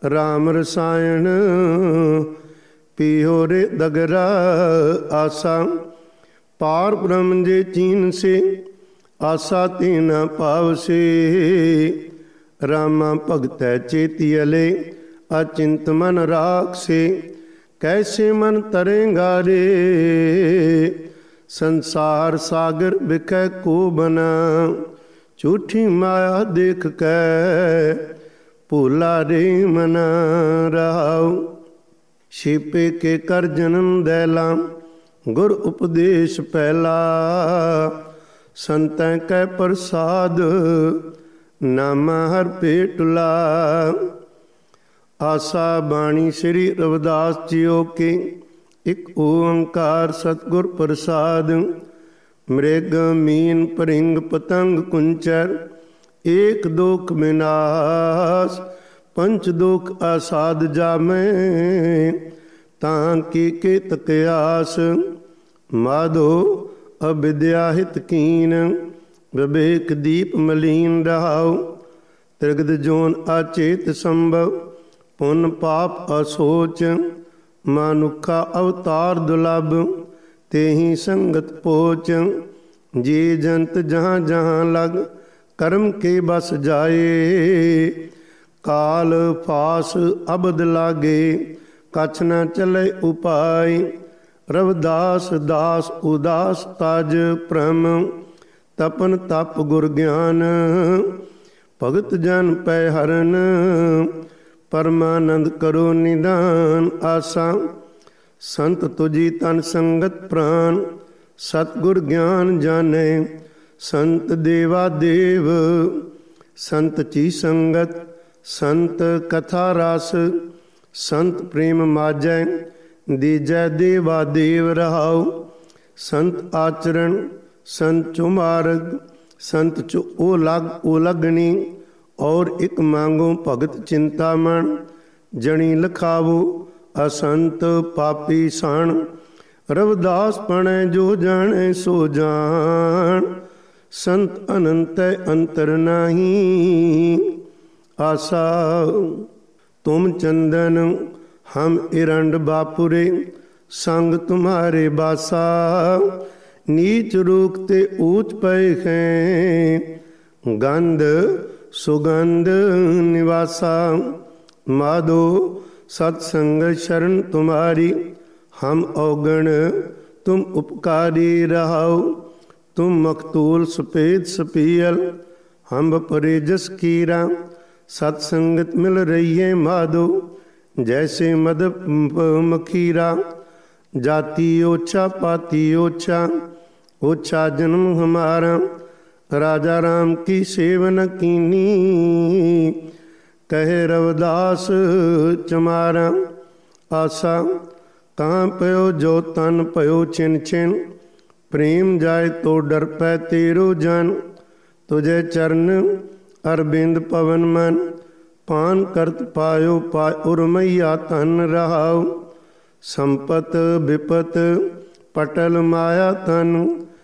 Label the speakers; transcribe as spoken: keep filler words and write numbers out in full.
Speaker 1: राम रसायन पियो रे दगरा आसा। पार ब्रह्म जे चीन से आसा तीन पाव से। रामा भगत चेतियले अचिंत मन राख से। कैसे मन तरेंगा रे संसार सागर बिकै को बना। झूठी माया देख कै भूला रे मना राव। छिपे के कर जन्म दैला गुर उपदेश पहला। संतैं कै प्रसाद नामा हर पेटला। आसा बाणी श्री रविदास जियो के एक ओंकार सतगुर प्रसाद। मृग मीन परिंग पतंग कुंचर एक दुख विनाश। पंच दुख आसाद जामै तांकी के तकयास। माधो अविद्या हित कीन विवेक दीप मलीन रहाओ। त्रिगद जोन अचेत संभव पुन पाप असोच। मानुखा अवतार दुलभ तेहि संगत पोच। जी जंत जहाँ जहाँ लग कर्म के बस जाए। काल फास अबद लागे कछ न चले उपाय। रविदास दास उदास तज प्रम तपन तप गुर ज्ञान। भगत जन पै हरन परमानंद करो निदान आसा। संत तुझी तन संगत प्राण सतगुर ज्ञान जाने। संत देवा देव संत ची संगत संत कथा रस। संत प्रेम माजै दीजै देवा देव रहाओ। संत आचरण संत चो मार्ग संत चो ओ लग ओ लगनी। और एक मांगो भगत चिंतामण जनी लखावो असंत पापी साण। रविदास पढ़े जो जाने सो जान। संत अनंत अंतर नाही आसा। तुम चंदन हम इरंड बापुरे संग तुम्हारे बासा। नीच रूखते ऊंच पै हैं गंध सुगंध निवासा। माधो सत्संग शरण तुम्हारी हम अवगण तुम उपकारी रहाओ। तुम मखतूल सफेद सपियल हम परेजस कीरा। सत्संगत मिल रही है माधो जैसे मद मखीरा। जाति ओछा पाति ओछा ओछा जन्म हमारा। राजा राम की सेवन कीनी कहे रविदास चमारा। आसा कहाँ पयो जो तन पयो छिन छिन। प्रेम जाए तो डर पै तेरो जन। तुझे चरण अरविंद पवन मन। पान करत पायो पाय उर्मैया तन रहाओ। संपत विपत पटल माया तन